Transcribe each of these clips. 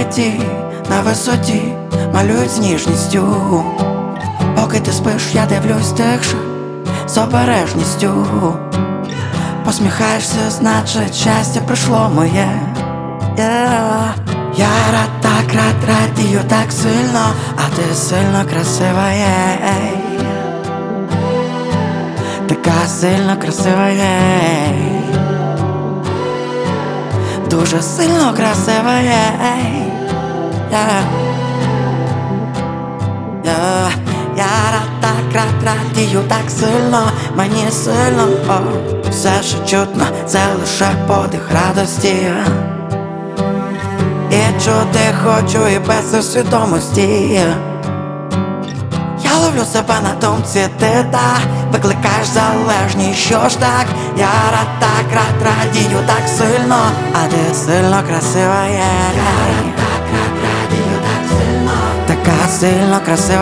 пам'яті на висоті малюють з ніжністю. Поки ти спиш, я дивлюсь тихше з обережністю. Посміхаєшся, значить щастя прийшло моє. Я так радію так сильно, а ти сильно красива, така сильно красива, дуже сильно красива, Я так радію так сильно, мені сильно, все, що чутно, це лише подих радості. І чути хочу і без усвідомості. Я ловлю себе на думці, ти викликаєш залежність, що ж так? Я так радію так сильно, а ти сильно красива, радію так сильно, така сильно красива,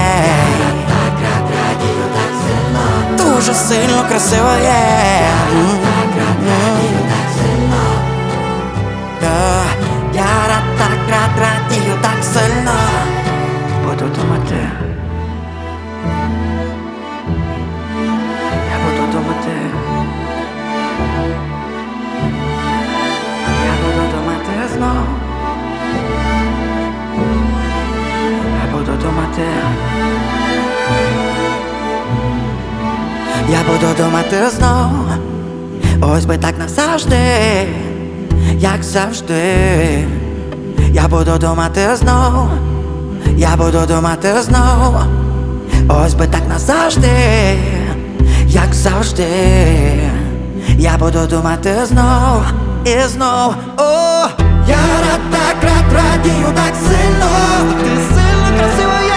радію так сильно, дуже сильно красива, радію так сильно. Я так радію так сильно. Буду думати. Я буду думати. Я буду думати знов. Я буду думати. Я буду думати знов. Ось би так назавжди, як завжди. Я буду думати знов. Я буду думати знов. Ось би так назавжди, як завжди. Я буду думати знов і знов. О, я так радію так сильно, ти сильно красива.